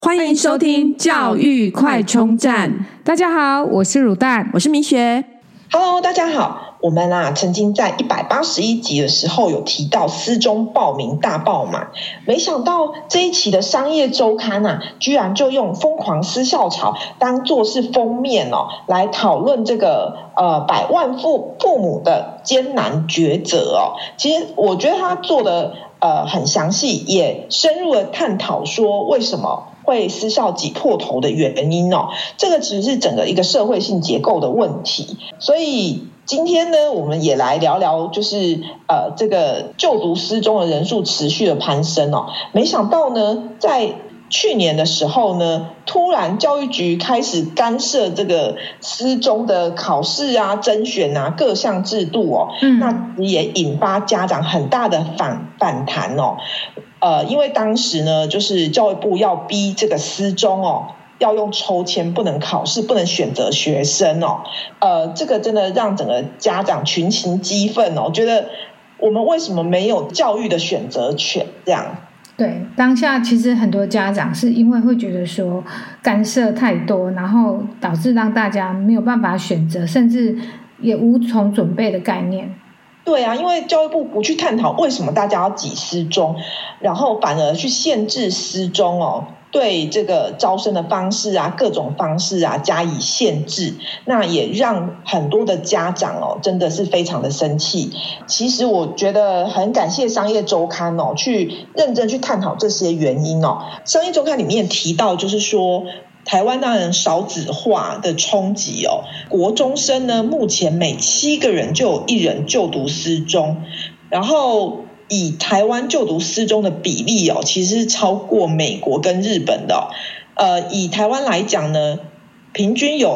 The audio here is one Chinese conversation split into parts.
欢迎收听教育快充站。 大家好，我是乳蛋， 我是明学。 Hello， 大家好。我们曾经在181集的时候有提到私中报名大爆满，没想到这一期的商业周刊居然就用疯狂私校潮当作是封面来讨论这个百万父母的艰难抉择其实我觉得他做的很详细，也深入的探讨说为什么会私校挤破头的原因这个其实是整个一个社会性结构的问题。所以今天呢，我们也来聊聊，就是这个就读私中的人数持续的攀升没想到呢，在去年的时候呢，突然教育局开始干涉这个私中的考试甄选各项制度那也引发家长很大的反弹因为当时呢，就是教育部要逼这个私中要用抽签，不能考试，不能选择学生这个真的让整个家长群情激愤觉得我们为什么没有教育的选择权这样。 对，当下其实很多家长是因为会觉得说干涉太多，然后导致让大家没有办法选择，甚至也无从准备的概念。 对因为教育部不去探讨为什么大家要挤私中，然后反而去限制私中对这个招生的方式各种方式加以限制，那也让很多的家长真的是非常的生气。其实我觉得很感谢商业周刊去认真去探讨这些原因商业周刊里面提到就是说，台湾当然少子化的冲击国中生呢，目前每7个人就有1人就读私中，然后以台湾就读私中的比例其实超过美国跟日本的以台湾来讲呢，平均有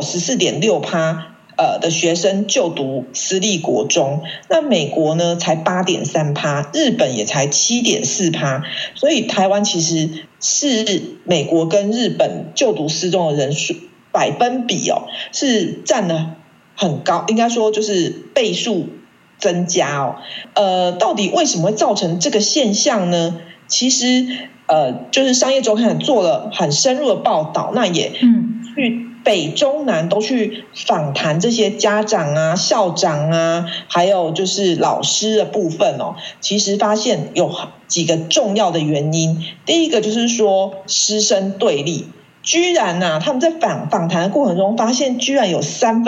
14.6% 的学生就读私立国中，那美国呢才 8.3%， 日本也才 7.4%， 所以台湾其实是美国跟日本就读私中的人数百分比是占了很高，应该说就是倍数增加到底为什么会造成这个现象呢？其实就是商业周刊做了很深入的报道，那也去北中南都去访谈这些家长校长还有就是老师的部分其实发现有几个重要的原因。第一个就是说师生对立，居然他们在访谈的过程中发现，居然有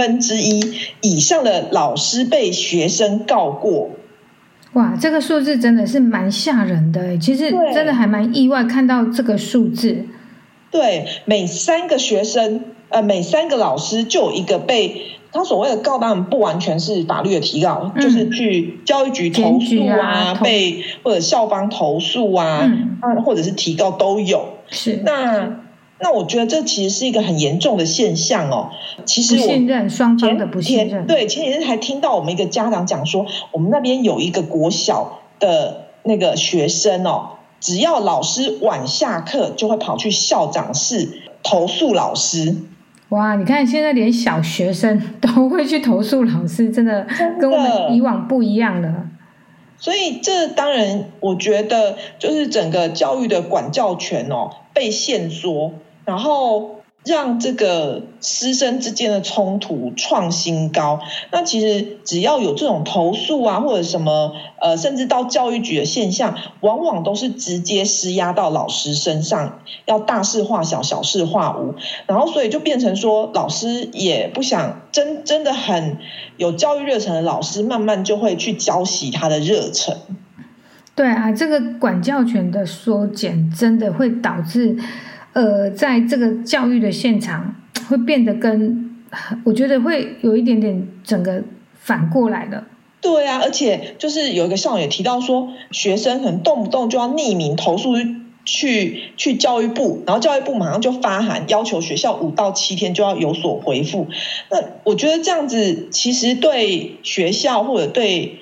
1/3以上的老师被学生告过。 哇，这个数字真的是蛮吓人的其实真的还蛮意外看到这个数字。 对，每3个学生每3个老师就有1个被他所谓的告，当然不完全是法律的提告就是去教育局投诉被或者校方投诉或者是提告都有。 是那我觉得这其实是一个很严重的现象其实不信任，双方的不信任。 对，前几天还听到我们一个家长讲说，我们那边有一个国小的那个学生只要老师晚下课就会跑去校长室投诉老师。 哇，你看现在连小学生都会去投诉老师，真的跟我们以往不一样了。 所以这当然我觉得就是整个教育的管教权被限缩，然后让这个师生之间的冲突创新高。那其实只要有这种投诉或者什么甚至到教育局的现象，往往都是直接施压到老师身上，要大事化小，小事化无。然后所以就变成说，老师也不想真的很有教育热忱的老师，慢慢就会去浇熄他的热忱。 对这个管教权的缩减真的会导致在这个教育的现场会变得我觉得会有一点点整个反过来的。 对而且就是有一个校长也提到说，学生可能动不动就要匿名投诉去教育部，然后教育部马上就发函要求学校5到7天就要有所回复。那我觉得这样子其实对学校或者对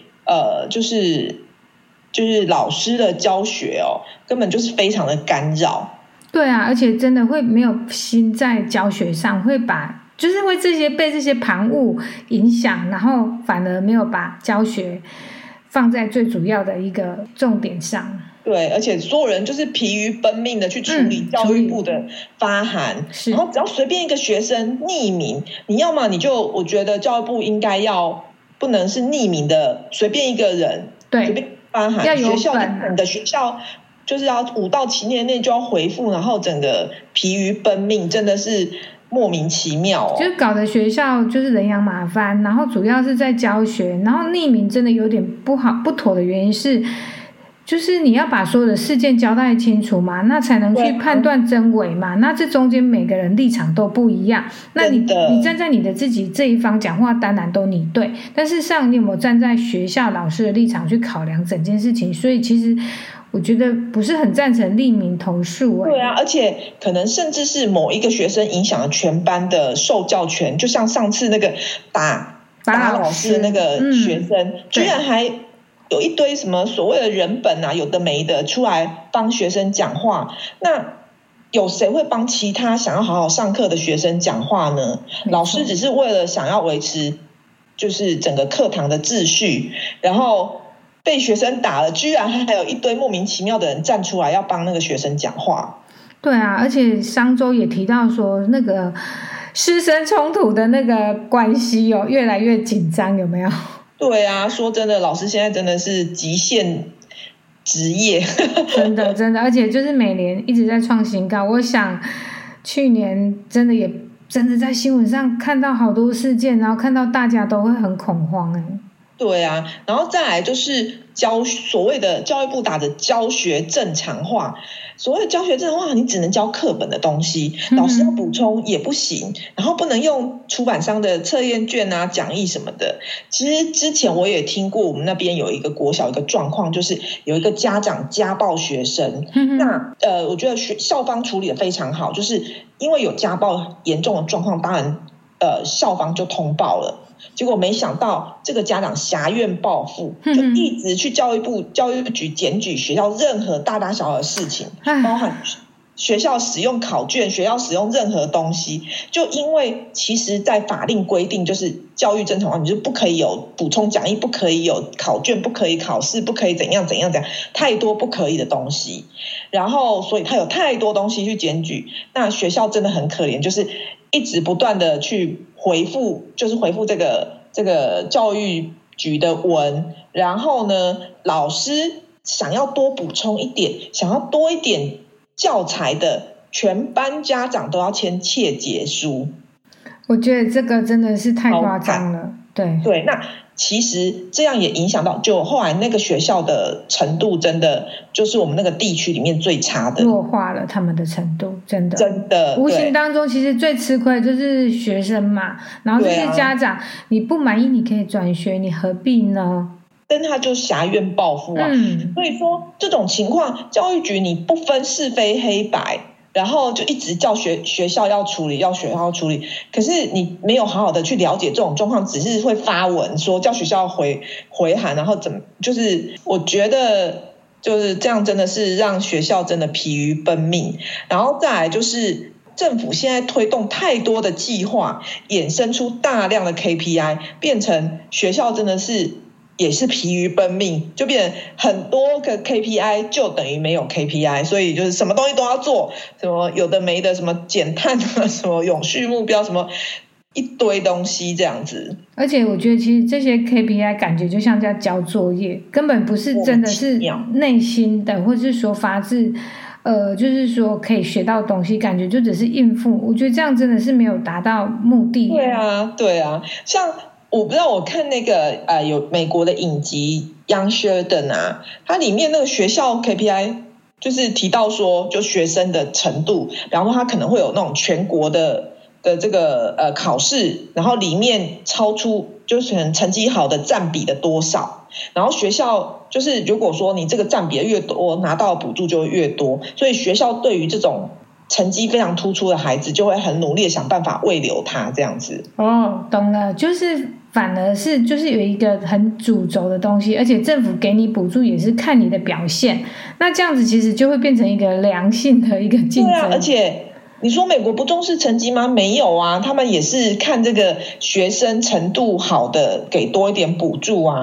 就是老师的教学根本就是非常的干扰。 对而且真的会没有心在教学上，会就是会被这些旁骛影响，然后反而没有把教学放在最主要的一个重点上。 对，而且所有人就是疲于奔命的去处理教育部的发函，然后只要随便一个学生匿名，你要么我觉得教育部应该不能是匿名的，随便一个人随便发函，学校你的学校就是要5到7年内就要回复，然后整个疲于奔命，真的是莫名其妙哦， 就是搞得学校就是人仰马翻，然后主要是在教学，然后匿名真的有点不妥的原因是，就是你要把所有的事件交代清楚嘛，那才能去判断真伪嘛。那这中间每个人立场都不一样，那你站在你的自己这一方讲话，当然都你对，但事实上你有没有站在学校老师的立场去考量整件事情？所以其实我觉得不是很赞成匿名投诉。 对啊，而且可能甚至是某一个学生影响了全班的受教权，就像上次那个打老师的那个学生，居然还有一堆什么所谓的人本啊，有的没的出来帮学生讲话，那有谁会帮其他想要好好上课的学生讲话呢？老师只是为了想要维持就是整个课堂的秩序，然后被学生打了，居然还有一堆莫名其妙的人站出来要帮那个学生讲话。 对啊，而且上周也提到说那个师生冲突的那个关系越来越紧张，有没有？ 对啊，说真的，老师现在真的是极限职业， 真的，而且就是每年一直在创新高。我想去年真的在新闻上看到好多事件，然后看到大家都会很恐慌对啊，然后再来就是所谓的教育部打着教学正常化，所谓的教学正常化，你只能教课本的东西，老师要补充也不行，然后不能用出版商的测验卷啊、讲义什么的。其实之前我也听过，我们那边有一个国小一个状况，就是有一个家长家暴学生，那我觉得校方处理的非常好，就是因为有家暴严重的状况，当然校方就通报了。结果没想到这个家长挟怨报复，就一直去教育局检举学校任何大大小小的事情，包含学校使用考卷，学校使用任何东西，就因为其实在法令规定就是教育正常化，你就不可以有补充讲义，不可以有考卷，不可以考试，不可以怎样，太多不可以的东西，然后所以他有太多东西去检举，那学校真的很可怜，就是一直不断的去回复这个教育局的文，然后呢，老师想要多补充一点，想要多一点教材的，全班家长都要签切结书。 我觉得这个真的是太夸张了。对， 那其实这样也影响到，就后来那个学校的程度真的就是我们那个地区里面最差的， 弱化了他们的程度，真的无形当中其实最吃亏就是学生嘛，然后这些家长，你不满意你可以转学，你何必呢？ 但他就挟怨报复啊，所以说这种情况，教育局你不分是非黑白，然后就一直叫学校要处理，可是你没有好好的去了解这种状况，只是会发文说叫学校回函，然后就是我觉得就是这样，真的是让学校真的疲于奔命。然后再来就是政府现在推动太多的计划，衍生出大量的 KPI， 变成学校真的是也是疲于奔命，就变成很多个 KPI 就等于没有 KPI， 所以就是什么东西都要做，什么有的没的，什么减碳啊，什么永续目标，什么一堆东西这样子。 而且我觉得其实这些 KPI 感觉就像在交作业，根本不是真的是内心的，或是说发自就是说可以学到东西，感觉就只是应付。我觉得这样真的是没有达到目的。 对啊，像我不知道，我看那个有美国的影集《Young Sheldon》啊，它里面那个学校 KPI 就是提到说，就学生的程度，然后它可能会有那种全国的这个考试，然后里面超出就是可能成绩好的占比的多少，然后学校就是如果说你这个占比的越多，拿到的补助就会越多，所以学校对于这种成绩非常突出的孩子就会很努力的想办法慰留他这样子。 懂了，就是反而是就是有一个很主轴的东西，而且政府给你补助也是看你的表现，那这样子其实就会变成一个良性的一个竞争。 而且你说美国不重视成绩吗？没有啊，他们也是看这个学生程度好的给多一点补助啊。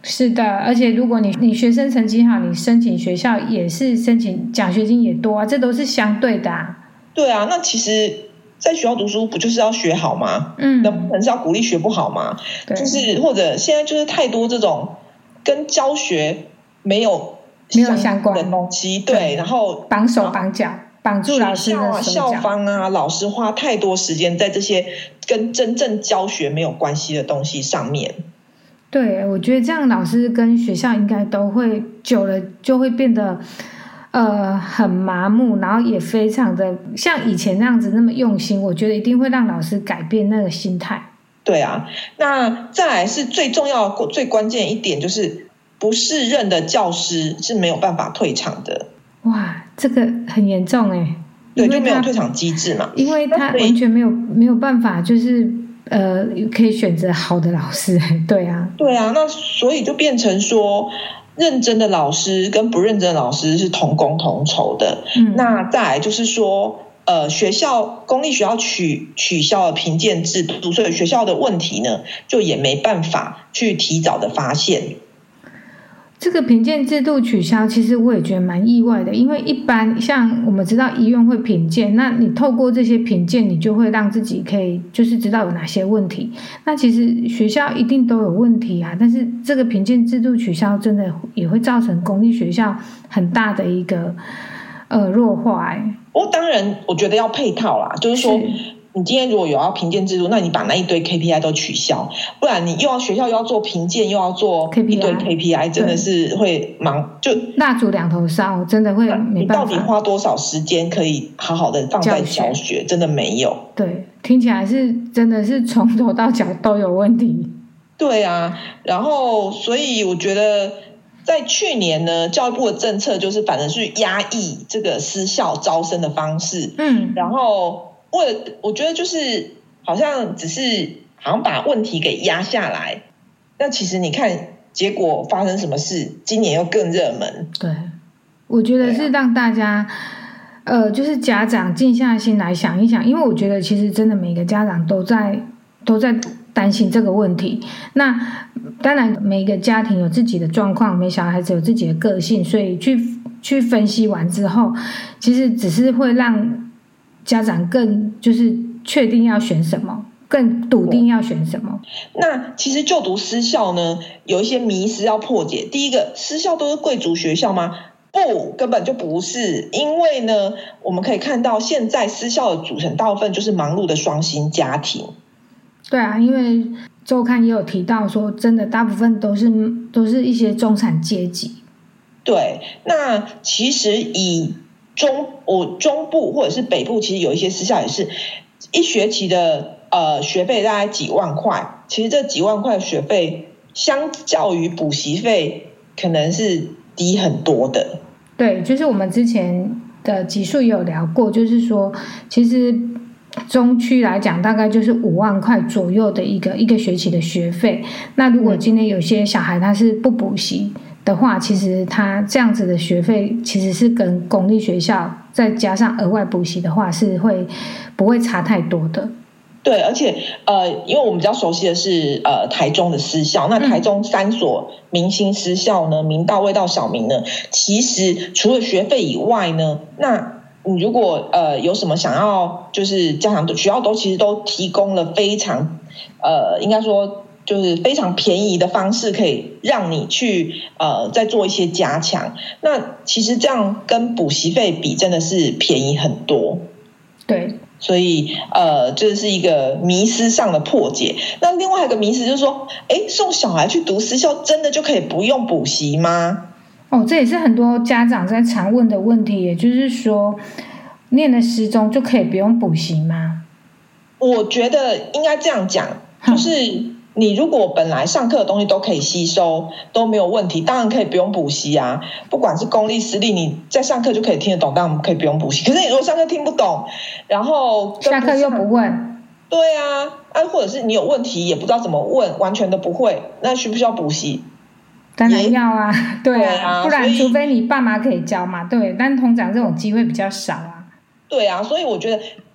是的，而且如果你学生成绩好，你申请学校也是申请奖学金也多啊，这都是相对的啊。 对啊，那其实在学校读书不就是要学好吗？那不能是要鼓励学不好吗？就是或者现在就是太多这种跟教学没有相关的东西，对，然后绑手绑脚，绑住老师的手脚， 校方啊，老师花太多时间在这些跟真正教学没有关系的东西上面。 对，我觉得这样老师跟学校应该都会久了就会变得很麻木，然后也非常的像以前那样子那么用心，我觉得一定会让老师改变那个心态。 对啊，那再来是最重要最关键一点，就是不适任的教师是没有办法退场的。 哇，这个很严重耶。 对，就没有退场机制嘛， 因为他完全没有办法，就是可以选择好的老师。对啊， 那所以就变成说，认真的老师跟不认真的老师是同工同酬的。那再来就是说，公立学校取消了评鉴制度，所以学校的问题呢，就也没办法去提早的发现。 这个评鉴制度取消，其实我也觉得蛮意外的，因为一般像我们知道医院会评鉴，那你透过这些评鉴，你就会让自己可以就是知道有哪些问题。那其实学校一定都有问题啊，但是这个评鉴制度取消，真的也会造成公立学校很大的一个弱化。 当然，我觉得要配套啦，就是说。你今天如果有要评鉴制度，那你把那一堆 KPI 都取消，不然你学校又要做评鉴，又要做一堆 KPI， 真的是会忙，就蜡烛两头烧，真的会没办法。 你到底花多少时间可以好好的放在教学？真的没有。 对，听起来是真的是从头到脚都有问题。 对啊，然后所以我觉得在去年呢，教育部的政策就是反而去压抑这个私校招生的方式，然后。我觉得就是好像把问题给压下来，那其实你看结果发生什么事，今年又更热门。 对，我觉得是让大家就是家长静下心来想一想，因为我觉得其实真的每个家长都在担心这个问题。那当然每个家庭有自己的状况，每小孩子有自己的个性，所以去分析完之后，其实只是会让家长更就是确定要选什么，更笃定要选什么。 那其实就读私校呢，有一些迷思要破解。第一个，私校都是贵族学校吗？不，根本就不是。因为呢，我们可以看到现在私校的组成大部分就是忙碌的双薪家庭。 对啊，因为周刊也有提到说，真的大部分都是一些中产阶级。 对，那其实以中部或者是北部，其实有一些私校也是一学期的学费大概几万块，其实这几万块学费相较于补习费可能是低很多的。 对，就是我们之前的集数也有聊过，就是说其实中区来讲大概就是5万块左右的一个学期的学费。那如果今天有些小孩他是不补习的话，其实他这样子的学费其实是跟公立学校再加上额外补习的话是不会差太多的。 对，而且因为我们比较熟悉的是台中的私校，那台中3所明星私校呢，明道、卫道、小明呢，其实除了学费以外呢，那你如果有什么想要就是家长学校其实都提供了非常应该说就是非常便宜的方式，可以让你去再做一些加强。那其实这样跟补习费比，真的是便宜很多。 对， 所以这是一个迷思上的破解。那另外一个迷思就是说，送小孩去读私校，真的就可以不用补习吗？ 这也是很多家长在常问的问题，也就是说，念了10中就可以不用补习吗？ 我觉得应该这样讲，就是你如果本来上课的东西都可以吸收，都没有问题，当然可以不用补习啊。不管是公立私立，你在上课就可以听得懂，当然可以不用补习。可是你如果上课听不懂，然后下课又不问， 对啊，或者是你有问题也不知道怎么问，完全都不会，那需不需要补习？ 当然要啊，对啊，不然除非你爸妈可以教嘛，对，但通常这种机会比较少啊。 对啊，所以我觉得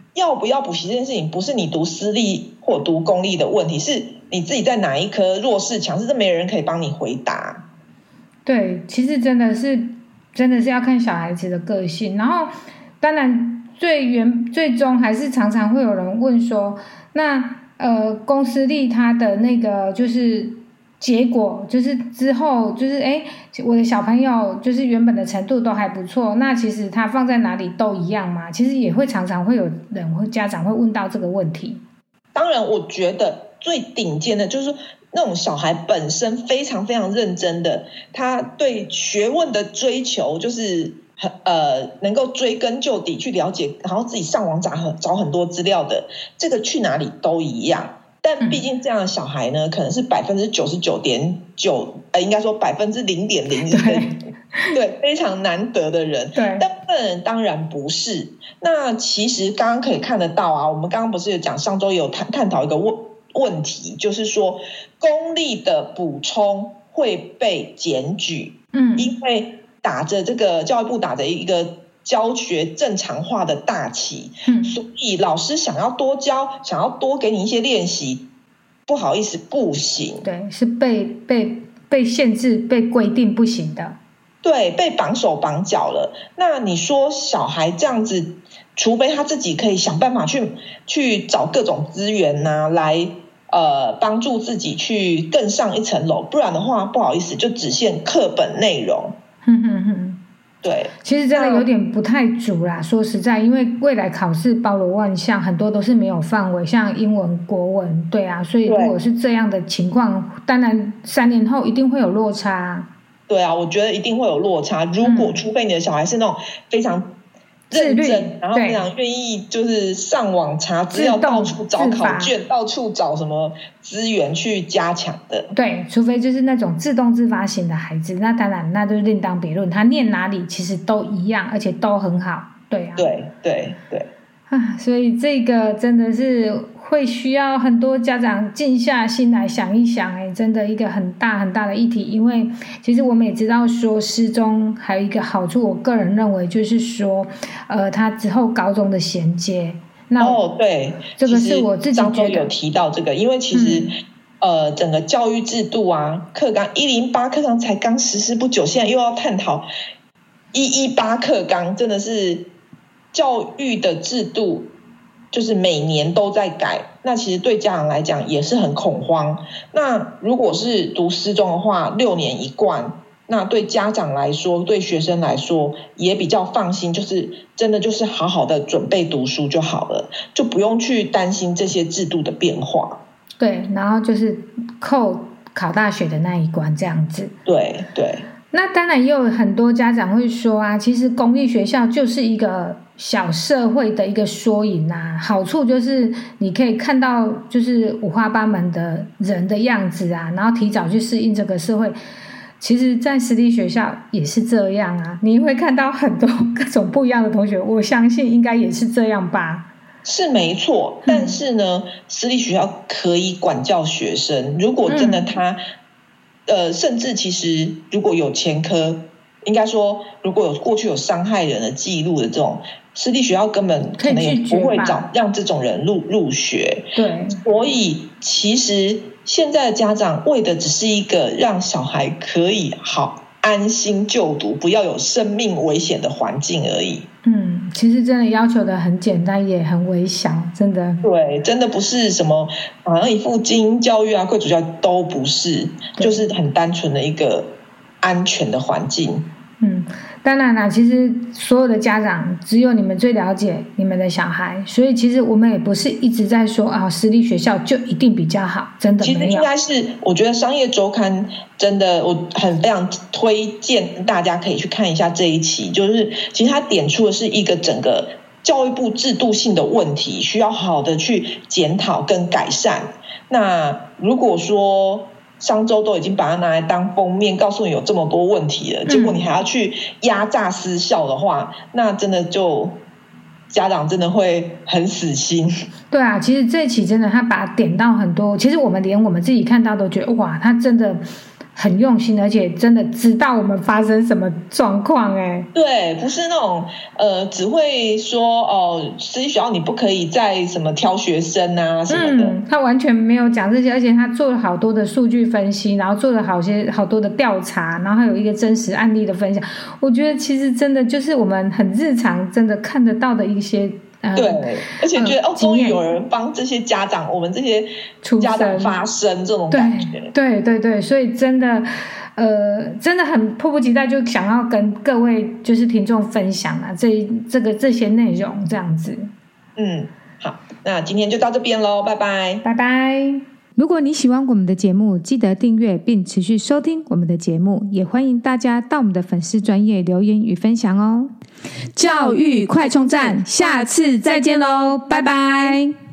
要不要补习这件事情，不是你读私立或读公立的问题，是你自己在哪一科弱势强势，这没人可以帮你回答。 对，其实真的是要看小孩子的个性，然后当然最终还是常常会有人问说，那公私立它的那个就是结果就是之后就是我的小朋友就是原本的程度都还不错，那其实他放在哪里都一样吗？其实也会常常会有人或家长会问到这个问题。 当然我觉得最顶尖的就是那种小孩本身非常非常认真的，他对学问的追求就是能够追根究底去了解，然后自己上网找很多资料的，这个去哪里都一样。但毕竟这样的小孩呢，可能是99.9%，应该说0.0%，对，非常难得的人。 对， 但部分人当然不是。那其实刚刚可以看得到啊，我们刚刚不是有讲，上周有探讨一个问题，就是说公立的补充会被检举，因为打着这个教育部打着一个教学正常化的大旗，所以老师想要多教，想要多给你一些练习，不好意思，不行。 对，是被限制、被规定不行的。 对，被绑手绑脚了。那你说小孩这样子，除非他自己可以想办法去找各种资源啊，来帮助自己去更上一层楼，不然的话，不好意思，就只限课本内容。对， 其实真的有点不太足啦。说实在，因为未来考试包罗万象，很多都是没有范围，像英文、国文，对啊，所以如果是这样的情况，当然3年后一定会有落差。 对啊，我觉得一定会有落差。除非你的小孩是那种非常认真，然后非常愿意就是上网查资料，到处找考卷，到处找什么资源去加强的。 对，除非就是那种自动自发型的孩子，那当然那就另当别论，他念哪里其实都一样，而且都很好。对啊， 对啊，所以这个真的是会需要很多家长静下心来想一想，真的一个很大很大的议题。因为其实我们也知道说师中还有一个好处，我个人认为就是说他之后高中的衔接。那对， 这个是我自己觉得上周有提到这个，因为其实整个教育制度啊，课纲108课纲才刚实施不久，现在又要探讨118课纲，真的是教育的制度就是每年都在改，那其实对家长来讲也是很恐慌。那如果是读师中的话，6年一贯，那对家长来说，对学生来说也比较放心，就是真的就是好好的准备读书就好了，就不用去担心这些制度的变化。 对，然后就是扣考大学的那一关这样子。 对。 那当然也有很多家长会说啊，其实公立学校就是一个小社会的一个缩影啊，好处就是你可以看到就是五花八门的人的样子啊，然后提早去适应这个社会。其实在私立学校也是这样啊，你会看到很多各种不一样的同学，我相信应该也是这样吧。 是没错，但是呢，私立学校可以管教学生，如果真的他甚至其实如果有前科，应该说如果有过去有伤害人的记录的这种，私立学校根本可能也不会让这种人入学。 对， 所以其实现在的家长为的只是一个让小孩可以好安心就读，不要有生命危险的环境而已。 其实真的要求的很简单，也很微小，真的。 对，真的不是什么好像一副精英教育啊、贵族教育都不是，就是很单纯的一个安全的环境。 当然啦，其实所有的家长只有你们最了解你们的小孩，所以其实我们也不是一直在说啊，私立学校就一定比较好，真的没有。 其实应该是，我觉得商业周刊真的，我非常推荐大家可以去看一下这一期，就是其实它点出的是一个整个教育部制度性的问题，需要好好的去检讨跟改善。那如果说上周都已经把它拿来当封面，告诉你有这么多问题了，结果你还要去压榨私校的话，那真的就家长真的会很死心。 对啊，其实这一期真的他把它点到很多，其实我们连我们自己看到都觉得哇，他真的很用心，而且真的知道我们发生什么状况。 对，不是那种只会说私立学校你不可以再什么挑学生啊什么的， 他完全没有讲这些，而且他做了好多的数据分析，然后做了好多的调查，然后还有一个真实案例的分享。我觉得其实真的就是我们很日常真的看得到的一些对，而且觉得终于有人帮这些家长，我们这些家长发声，这种感觉。 对，所以真的很迫不及待，就想要跟各位就是听众分享啊，这些内容这样子。 好，那今天就到这边咯，拜拜， 拜拜。如果你喜欢我们的节目，记得订阅并持续收听我们的节目，也欢迎大家到我们的粉丝专页留言与分享哦。 教育快充站，下次再见喽，拜拜。